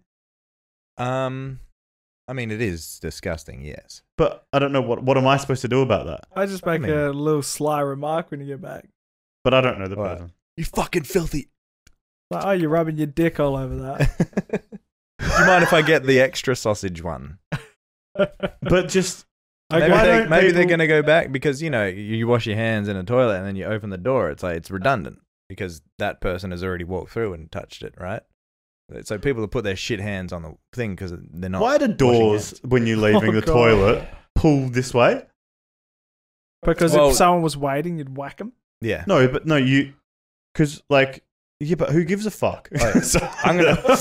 I mean, it is disgusting. Yes. But I don't know what am I supposed to do about that? I just make I mean- a little sly remark when you get back. But I don't know the What? person. You fucking filthy. Like, oh, you're rubbing your dick all over that. Do you mind if I get the extra sausage one? But just Okay. Maybe, Why they, don't maybe they're people- going to go back because, you know, you wash your hands in a toilet and then you open the door. It's like, it's redundant because that person has already walked through and touched it, right? So people put their shit hands on the thing because they're not. why do washing doors hands. when you're leaving Oh, the God. toilet pull this way? Because Well- if someone was waiting, you'd whack them. Yeah. No, but no, because like, yeah, but who gives a fuck? Right. So- I'm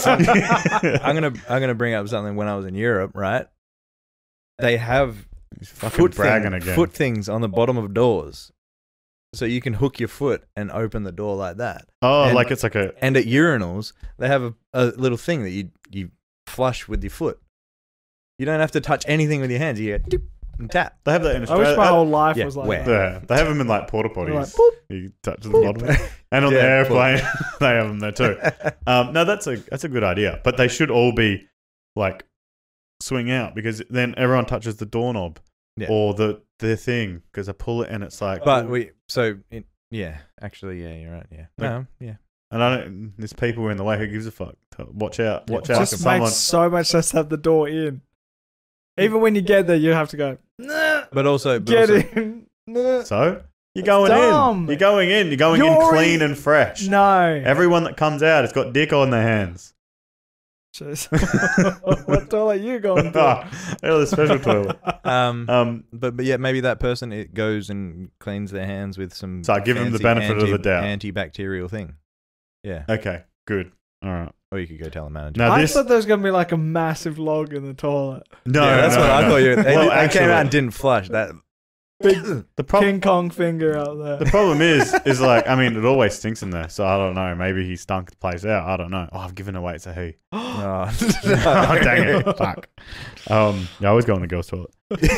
gonna bring up something when I was in Europe, right? They have He's fucking bragging thing- again. foot things on the bottom of doors. So you can hook your foot and open the door like that. Oh, and- like it's like a And at urinals, they have a little thing that you flush with your foot. You don't have to touch anything with your hands. You go doop and tap. they have that in I Australia. wish my whole life yeah, was like where? that. Yeah, they have them in like porta potties. Like, boop. You touch the bottom, and on the Yeah, airplane they have them there too. No, that's a good idea, but they should all be like swing out because then everyone touches the doorknob Yeah. or the thing because I pull it and it's like. But yeah, actually, yeah, you're right. Yeah. Like- No, yeah. and I don't. There's people in the way who gives a fuck. Watch out. Watch It out. just makes so much sense to have the door in. Even when you get there, you have to go, nah, But also, get in. Nah. So you're going dumb. in. You're going in. You're going You're in already- clean and fresh. No. Everyone that comes out has got dick on their hands. Jeez. What toilet you going to? Oh, the special toilet. but yeah, maybe that person it goes and cleans their hands with some. So I give them the fancy benefit of the doubt. Antibacterial thing. Yeah, Okay, good. All right. or you could go tell the manager. Now I this. thought there was going to be like a massive log in the toilet. No, yeah, that's no, what I no. thought you. They, Well, they actually- came out and didn't flush that. Big The problem. King Kong finger out there. The problem is like, I mean, it always stinks in there, so I don't know. Maybe he stunk the place out. I don't know. Oh, I've given away it's a he. Oh, Oh, dang it. Fuck. Yeah, I always go in the girls' toilet.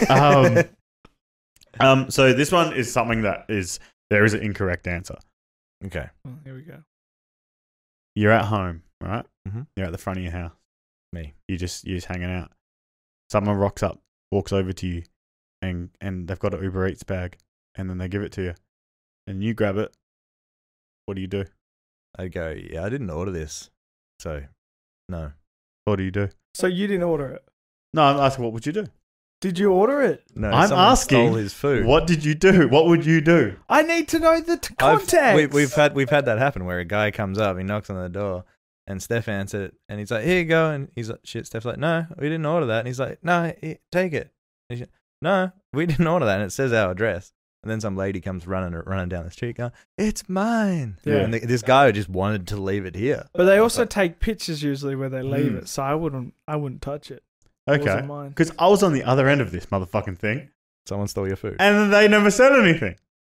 So this one is something that there is an incorrect answer. Okay. Oh, here we go. You're at home, right? Mhm. You're at the front of your house. Me. You're just hanging out. Someone rocks up, walks over to you, and they've got an Uber Eats bag, and then they give it to you, and you grab it. What do you do? I'd go, yeah, I didn't order this. So, no. What do you do? So you didn't order it? No, I'm asking, what would you do? Did you order it? No, I'm someone asking, stole his food. What did you do? What would you do? I need to know the context. We've had that happen where a guy comes up, he knocks on the door, and Steph answered it, and he's like, "Here you go," and he's like, "Shit." Steph's like, "No, we didn't order that," and he's like, "No, take it." And he's like, "No, we didn't order that," and it says our address. And then some lady comes running down the street, going, "It's mine." Yeah. And this guy just wanted to leave it here. But they also take pictures usually where they leave Hmm. it, so I wouldn't touch it. It Okay. wasn't mine. Because I was on the other end of this motherfucking thing, Someone stole your food. and then they never said anything.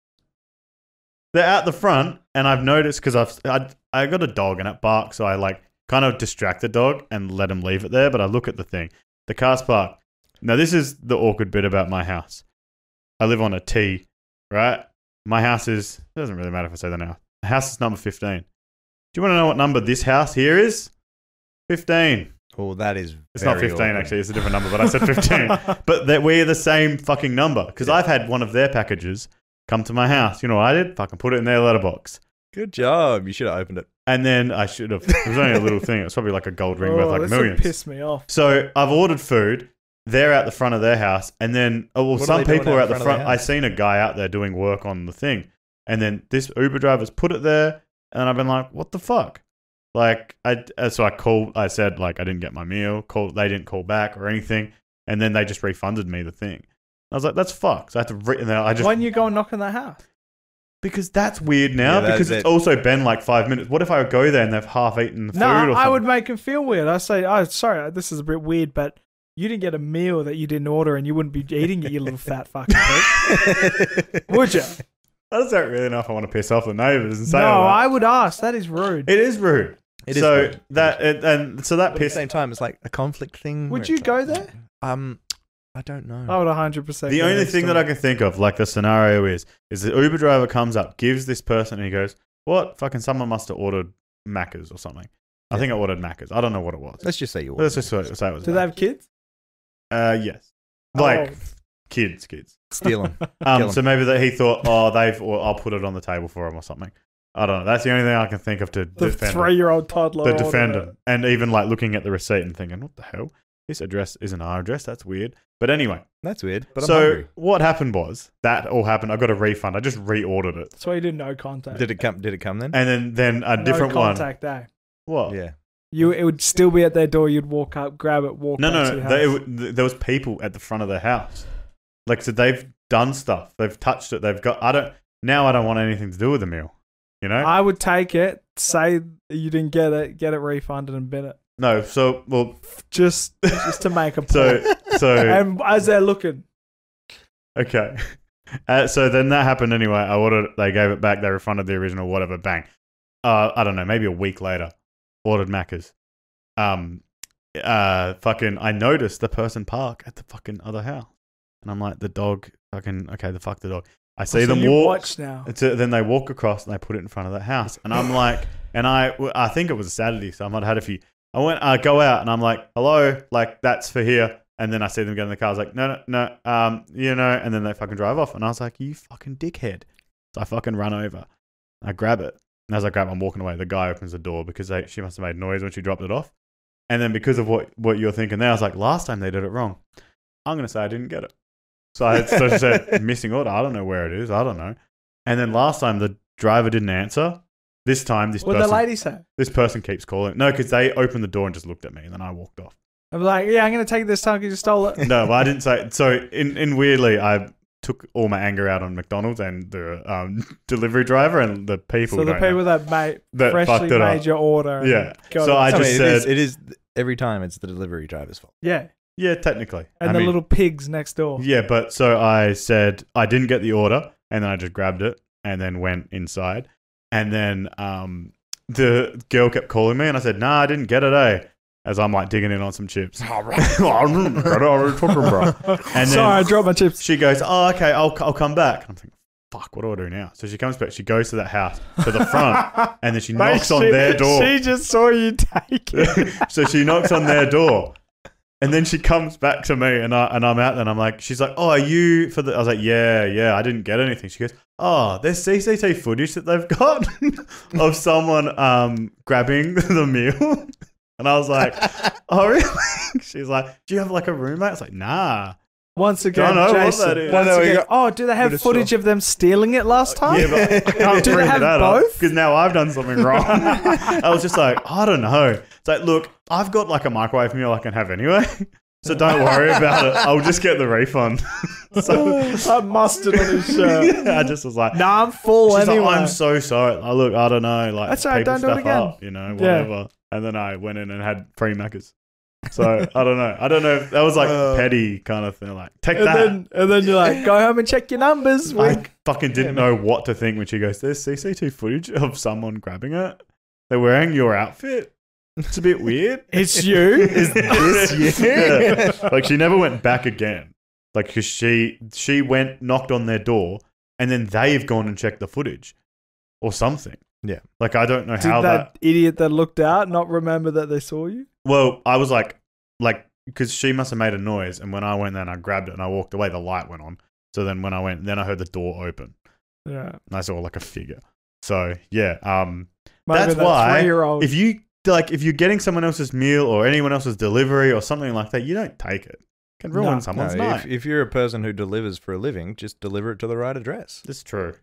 They're out the front, and I've noticed because I got a dog and it barks, so I like kind of distract the dog and let him leave it there. But I look at the thing, the car's parked. Now this is the awkward bit about my house. I live on a T, right? My house is. It doesn't really matter if I say that now. The house is number 15. Do you want to know what number this house here is? 15. Oh, that is. It's not very 15 awkward. actually. It's a different number, but I said 15. But we're the same fucking number because I've had one of their packages come to my house. You know what I did? Fucking put it in their letterbox. Good job. You should have opened it. And then I should have. It was only a little thing. It was probably like a gold ring worth like this would millions. piss me off. So I've ordered food. They're out the front of their house, and then What are some they doing people out are in at the front of front. their I house? seen a guy out there doing work on the thing, and then this Uber driver's put it there, and I've been like, "What the fuck?" Like so I called. I said like I didn't get my meal. Called. They didn't call back or anything, and then they just refunded me the thing. I was like, "That's fucked." So I had to. And then I just Why didn't you go and knock on that house? because that's weird now. Yeah, because it's also been like 5 minutes. What if I go there and they've half eaten the food? No, or I something? would make him feel weird. I say, "Oh, sorry, this is a bit weird, but you didn't get a meal that you didn't order, and you wouldn't be eating it, you little fat fucking pig." Would you? I just don't really know if I want to piss off the neighbors and say No, all that. I would ask. That is rude. It is rude. It is so rude. that and so that But at the pissed. same time, it's like a conflict thing. Would where you it's go like, there? I don't know. I would 100%. The only thing that I can think of, like the scenario is the Uber driver comes up, gives this person, and he goes, "What? Fucking someone must have ordered Macca's or something." I think I ordered Macca's. I don't know what it was. Let's just say you. Let's just say it was. Do they have kids? Yes, like Oh. kids. steal them. Kill 'em. So maybe that he thought, or I'll put it on the table for him or something. I don't know. That's the only thing I can think of to The defend him. 3-year-old toddler. To ordered defend it. him, and even like looking at the receipt and thinking, "What the hell? This address isn't our address. That's weird." But anyway. That's weird. But I'm So hungry. what happened was that all happened. I got a refund. I just reordered it, That's why you did no contact. Did it come then? and then a no different one. contact day. What? Yeah. It would still be at their door. You'd walk up, grab it, walk No, back no. to your They, house. there was people at the front of their house. Like so, they've done stuff. They've touched it. They've got. I don't want anything to do with the meal. You know. I would take it, say you didn't get it refunded, and bin it. No. So well. Just to make a point. So And as they're looking, okay. So then that happened anyway. I ordered. They gave it back. They refunded the original. Whatever. Bang. I don't know. Maybe a week later, ordered Macca's. Fucking. I noticed the person park at the fucking other house, and I'm like, the dog. Fucking. Okay. The fuck the dog. I see so them you walk. watch now. Then they walk across and they put it in front of the house, and I'm like, and I think it was a Saturday, so I might have had a few. I go out and I'm like, hello, like that's for here. And then I see them get in the car. I was like, no, and then they fucking drive off. And I was like, you fucking dickhead. So I fucking run over. I grab it. And as I'm walking away, the guy opens the door because she must have made noise when she dropped it off. And then because of what you're thinking there, I was like, last time they did it wrong. I'm going to say I didn't get it. So I said, missing order. I don't know where it is. I don't know. And then last time the driver didn't answer. This time, What did the lady say? this person keeps calling. No, because they opened the door and just looked at me, and then I walked off. I'm like, yeah, I'm going to take this time because you stole it. No, but I didn't say. So in weirdly, I took all my anger out on McDonald's and the delivery driver and the people. So the people that freshly fucked it made up. your order. Yeah. got So it. I just said, it is every time it's the delivery driver's fault. Yeah. yeah, technically. And I the mean, little pigs next door. yeah, but so I said I didn't get the order, and then I just grabbed it and then went inside, and then the girl kept calling me, and I said, "Nah, I didn't get it, eh?" As I'm like digging in on some chips. And then Sorry, I dropped my chips. she goes, "Oh, okay, I'll come back." I'm thinking, "Fuck, what do I do now?" So she comes back. She goes to that house to the front, and then she knocks on their door. She just saw you take it. So she knocks on their door, and then she comes back to me, and I'm out there, and I'm like, she's like, "Oh, are you for the?" I was like, "Yeah, I didn't get anything." She goes, "Oh, there's CCTV footage that they've got of someone grabbing the meal." And I was like, "Oh, really?" She's like, "Do you have like a roommate?" I was like, "Nah." Once again, Don't know what Jason. that is. Once No, we again, got- oh, do they have bit of footage of them stealing it last time? Yeah, but I can't Do they bring have that both? because now I've done something wrong. I was just like, I don't know. It's like, look, I've got like a microwave meal I can have anyway, so don't worry about it. I'll just get the refund. So That mustard on his shirt. I just was like, Nah, I'm full she's anyway. like, I'm so sorry. Look, I don't know. Like, That's all right, people don't do it stuff again. up, whatever. And then I went in and had free Maccas. So I don't know. I don't know if that was like petty kind of thing. Like, take that. And then you're like, go home and check your numbers. I fucking didn't know what to think when she goes, "There's CCTV footage of someone grabbing it. They're wearing your outfit. It's a bit weird." It's you. Is this you? Yeah. Like, she never went back again. Like, because she went, knocked on their door, and then they've gone and checked the footage or something. Yeah. Like, I don't know Did how that idiot that looked out not remember that they saw you? Well, I was like, because she must have made a noise, and when I went there and I grabbed it and I walked away, the light went on. So then when I went, then I heard the door open, Yeah. and I saw like a figure. So yeah, Might have that's been that why 3-year-old. if you're getting someone else's meal or anyone else's delivery or something like that, you don't take it. It can ruin No. someone's No, night. if you're a person who delivers for a living, just deliver it to the right address. That's true.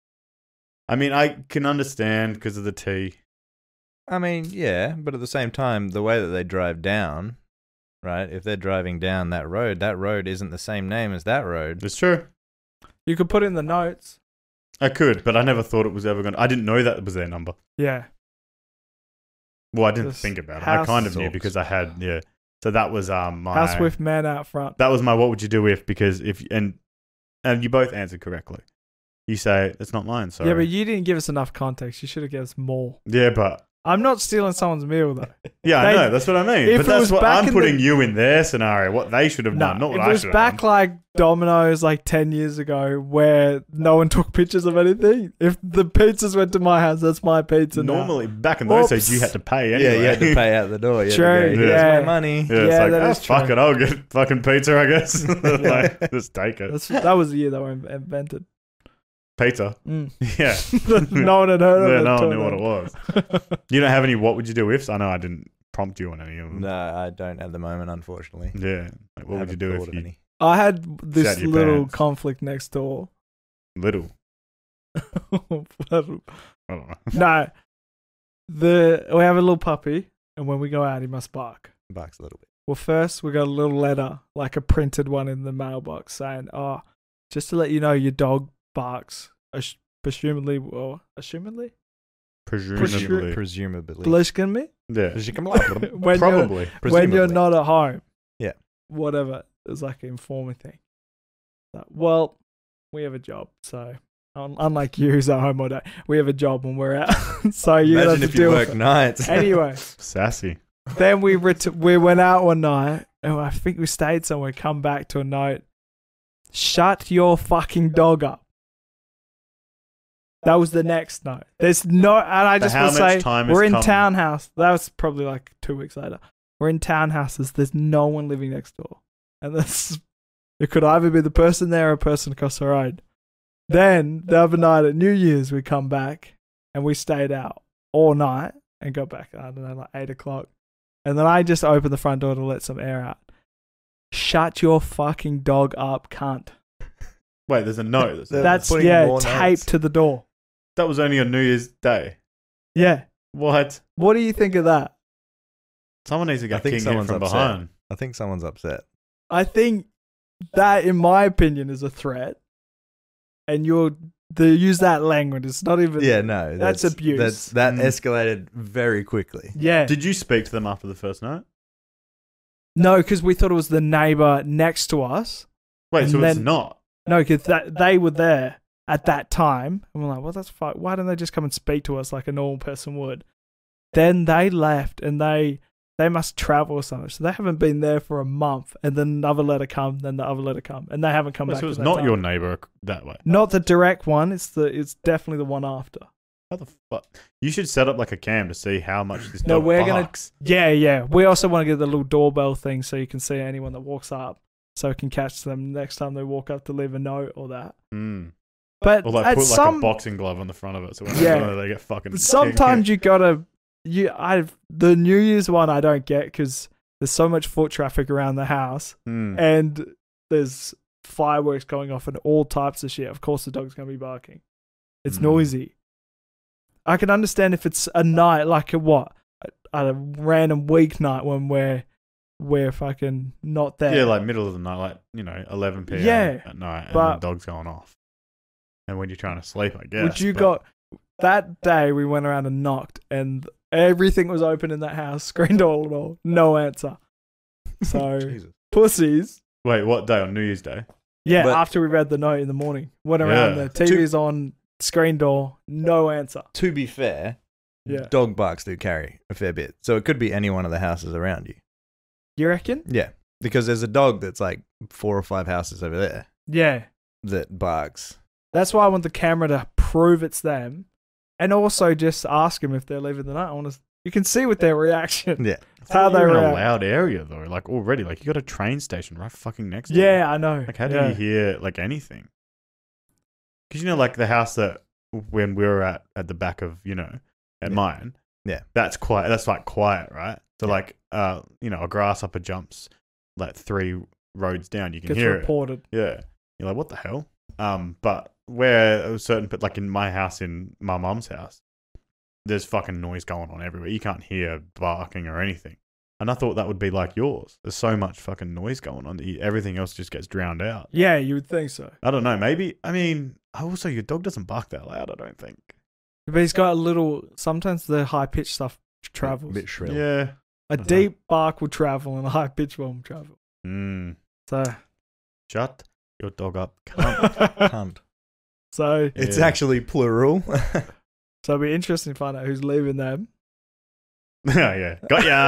I mean, I can understand because of the tea. I mean, yeah, but at the same time, the way that they drive down, right? If they're driving down that road isn't the same name as that road. It's true. You could put in the notes. I could, but I never thought it was ever going to. I didn't know that was their number. Yeah. Well, I didn't This think about it. I kind of knew Source. because I had, yeah. So that was my House with man out front. that was my what would you do if, because if and you both answered correctly. You say it's not mine, sorry. Yeah, but you didn't give us enough context. You should have given us more. Yeah, but I'm not stealing someone's meal, though. yeah, I They- know, that's what I mean. if But it that's was what back I'm in putting the- you in their scenario, what they should have done, not what if I it was should have back done. like Domino's like 10 years ago where no one took pictures of anything. If the pizzas went to my house, that's my pizza now. Normally, back in those days, Oops. you had to pay anyway. Yeah, you had to pay out the door. You had to True, go, "Here's yeah. my money." Yeah, it's Yeah, like, that oh, is fuck true. it, I'll get fucking pizza, I guess. Like, just take it. That was the year they were invented. Pizza. Mm. Yeah. No one had heard of Yeah, it. no one until knew what it then. was. You don't have any what would you do ifs? I know I didn't prompt you on any of them. No, I don't at the moment, unfortunately. Yeah. Like, what would you Haven't do thought if of you any. I had this Shat your little pants. conflict next door. little? I don't know. No. We have a little puppy, and when we go out, he must bark. Barks a little bit. Well, first we got a little letter, like a printed one in the mailbox, saying, "Oh, just to let you know, your dog barks. Presumably, Presumably. Presumably. Blishkin Yeah. when Probably. when you're not at home. Yeah. Whatever. It was like an informing thing. So, well, we have a job, so unlike you who's at home all day, we have a job when we're out. So you have Imagine to if you deal work with it. nights. Anyway, Sassy. then we went out one night, and I think we stayed somewhere. Come back to a note. Shut your fucking dog up. That was the next note. There's no, and I But just how want to much say, time has we're in come- townhouse. That was probably like 2 weeks later. We're in townhouses. There's no one living next door, and it could either be the person there or a person across the road. Then the other night at New Year's, we come back and we stayed out all night and got back, I don't know, like 8 o'clock. And then I just opened the front door to let some air out. Shut your fucking dog up, cunt. Wait, there's a note. that says- That's, putting yeah, more taped notes. to the door. That was only on New Year's Day. Yeah. What? What do you think of that? Someone needs to I get think king hit someone's from upset. behind. I think someone's upset. I think that, in my opinion, is a threat. And use that language. It's not even. Yeah, no. That's abuse. That Mm. escalated very quickly. Yeah. Did you speak to them after the first night? No, because we thought it was the neighbor next to us. Wait, And so it's then- not. No, because they were there at that time. And we're like, well, that's fine. Why don't they just come and speak to us like a normal person would? Then they left and they must travel or something. So they haven't been there for a month. And then another letter come, then the other letter come. And they haven't come Wait, back. so it's at that not time. your neighbor that way. Not the direct one. It's definitely the one after. How the fuck? You should set up like a cam to see how much this No, dog we're gonna- barks. Yeah. We also want to get the little doorbell thing so you can see anyone that walks up. So it can catch them next time they walk up to leave a note or that. Mm. But Or like at put like some a boxing glove on the front of it, so when Yeah. they get fucking. sometimes you gotta the New Year's one I don't get because there's so much foot traffic around the house Mm. and there's fireworks going off and all types of shit. Of course the dog's gonna be barking. It's Mm. noisy. I can understand if it's a night like a random weeknight when we're fucking not there. Yeah, like middle of the night, like 11 p.m. Yeah, at night, and but- the dog's going off. And when you're trying to sleep, I guess. Would you but- got that day we went around and knocked and everything was open in that house, screen door and all, no answer. So Jesus. pussies. Wait, what day? On New Year's Day? Yeah, But- after we read the note in the morning, went around Yeah. the TV's on, screen door, no answer. To be fair, Yeah, dog barks do carry a fair bit. So it could be any one of the houses around you. you reckon? Yeah. Because there's a dog that's like 4 or 5 houses over there Yeah, that barks. that's why I want the camera to prove it's them, and also just ask them if they're leaving the night. You can see with their reaction. Yeah. How they You're in a react. loud area though, like already. Like you got a train station right fucking next to you. Yeah, I know. Like how do Yeah. you hear like anything? Because like the house that when we were at the back of at Yeah. mine. Yeah. That's quiet. That's like quiet, right? So Yeah. like a grasshopper jumps like 3 roads down. You can Gets hear reported. it. Yeah. You're like, what the hell? But where a certain, but like in my house, in my mum's house, there's fucking noise going on everywhere. You can't hear barking or anything. And I thought that would be like yours. There's so much fucking noise going on that everything else just gets drowned out. Yeah, you would think so. I don't know. Maybe, I mean, also your dog doesn't bark that loud, I don't think. But he's got a little. Sometimes the high pitched stuff travels. A bit shrill. Yeah. A deep bark will travel and a high pitched one will travel. Mm. So, Shut your dog up. Cunt. Cunt. so It's Yeah. actually plural. it'll be interesting to find out who's leaving them. Yeah. Got ya.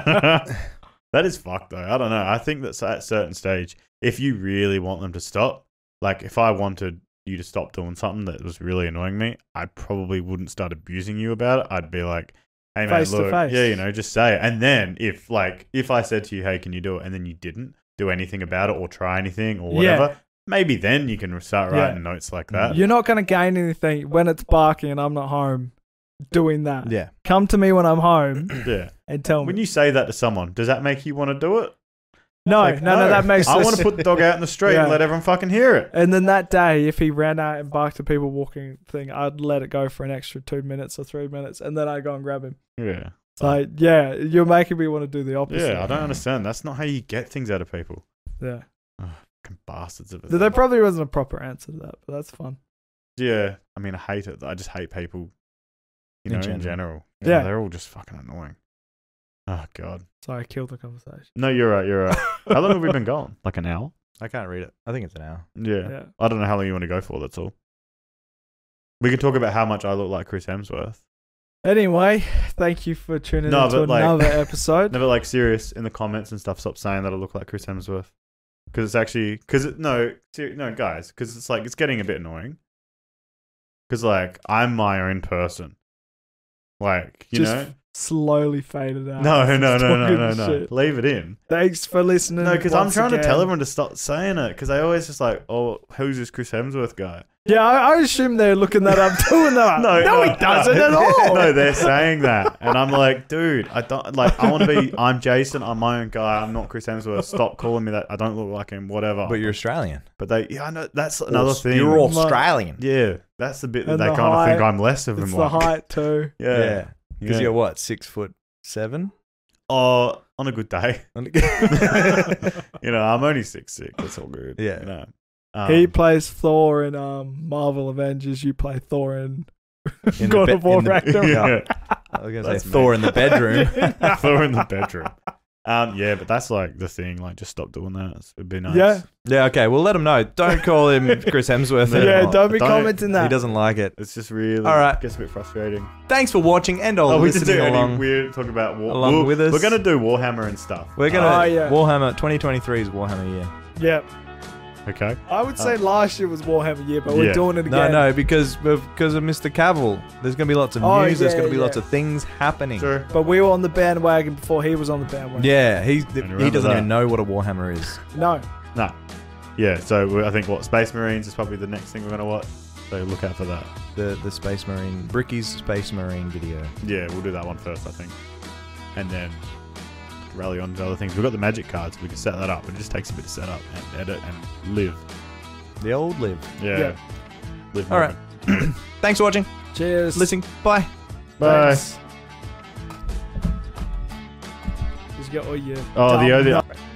That is fucked though. I don't know. I think that at a certain stage, if you really want them to stop, like if I wanted you to stop doing something that was really annoying me, I probably wouldn't start abusing you about it. I'd be like, hey man, Face to look, face. yeah, just say it. And then if I said to you, hey, can you do it? And then you didn't do anything about it or try anything or whatever, Yeah. maybe then you can start Yeah. writing notes like that. You're not going to gain anything when it's barking and I'm not home doing that. Yeah. Come to me when I'm home Yeah. and tell When me. you say that to someone, does that make you want to do it? No, Like, no, that makes I sense. want to put the dog out in the street Yeah. and let everyone fucking hear it. And then that day, if he ran out and barked at people walking thing, I'd let it go for an extra 2 minutes or 3 minutes and then I'd go and grab him. Yeah. So, yeah, you're making me want to do the opposite. Yeah, I don't understand. That's not how you get things out of people. Yeah. Fucking bastards of it. There probably wasn't a proper answer to that, but that's fun. Yeah, I mean, I hate it. I just hate people, in general. Yeah. They're all just fucking annoying. Oh, God. Sorry, I killed the conversation. No, you're right. How long have we been gone? Like an hour? I can't read it. I think it's an hour. Yeah. Yeah. I don't know how long you want to go for, that's all. We can talk about how much I look like Chris Hemsworth. Anyway, thank you for tuning No, in to but, like- another episode. Never like serious in the comments and stuff. Stop saying that I look like Chris Hemsworth. Because it's actually, no, guys, because it's like, it's getting a bit annoying. Because like, I'm my own person. Like, you Just know? slowly faded out. No. Talking shit. Leave it in. Thanks for listening. No, because I'm once trying to again. tell everyone to stop saying it. Because they always just like, oh, who's this Chris Hemsworth guy? Yeah, I assume they're looking that up too, and they're like, no, he doesn't at all. No, they're saying that, and I'm like, dude, I don't like. I want to be. I'm Jason. I'm my own guy. I'm not Chris Hemsworth. Stop calling me that. I don't look like him. Whatever. But you're Australian. But they, yeah, I know that's another thing. You're Australian. Yeah, that's the bit that And they the kind of think height. I'm less of It's him. the Like, height too. yeah, Because you're what, 6'7"? Oh, on a good day, Yeah. you know, I'm only 6'6". That's all good. Yeah. You know. He plays Thor in Marvel Avengers. You play Thor in God of War Ragnarok. yeah. I was going to That's say me. Thor in the bedroom. Thor in the bedroom. Yeah, but that's like the thing. Like, just stop doing that. It'd be nice. Yeah. Yeah, okay. Well, let him know. Don't call him Chris Hemsworth Yeah, Yeah, anymore. don't be Don't- commenting that. He doesn't like it. It's just really All right. gets a bit frustrating. Thanks for watching and all we just do listening any along. weird talk about along with us. We're gonna do Warhammer and stuff. We're going to... Oh, yeah. Warhammer... 2023 is Warhammer year. Yeah. Okay. I would say last year was Warhammer year, but we're Yeah. doing it again. No, because of Mr. Cavill. There's going to be lots of Oh, news. There's yeah, going to be yeah. lots of things happening. Sure. But we were on the bandwagon before he was on the bandwagon. Yeah, he remember doesn't that. even know what a Warhammer is. No. No. Yeah. So I think Space Marines is probably the next thing we're gonna watch. So look out for that. The Space Marine... Bricky's Space Marine video. Yeah, we'll do that one first, I think, and then rally on to other things. We've got the magic cards. We can set that up. It just takes a bit to set up and edit and live. The old live. Yeah. Yeah. Live. All right. Thanks for watching. Cheers. Listening. Bye. Bye. Thanks. Just get all your Oh, the dumb other. nut-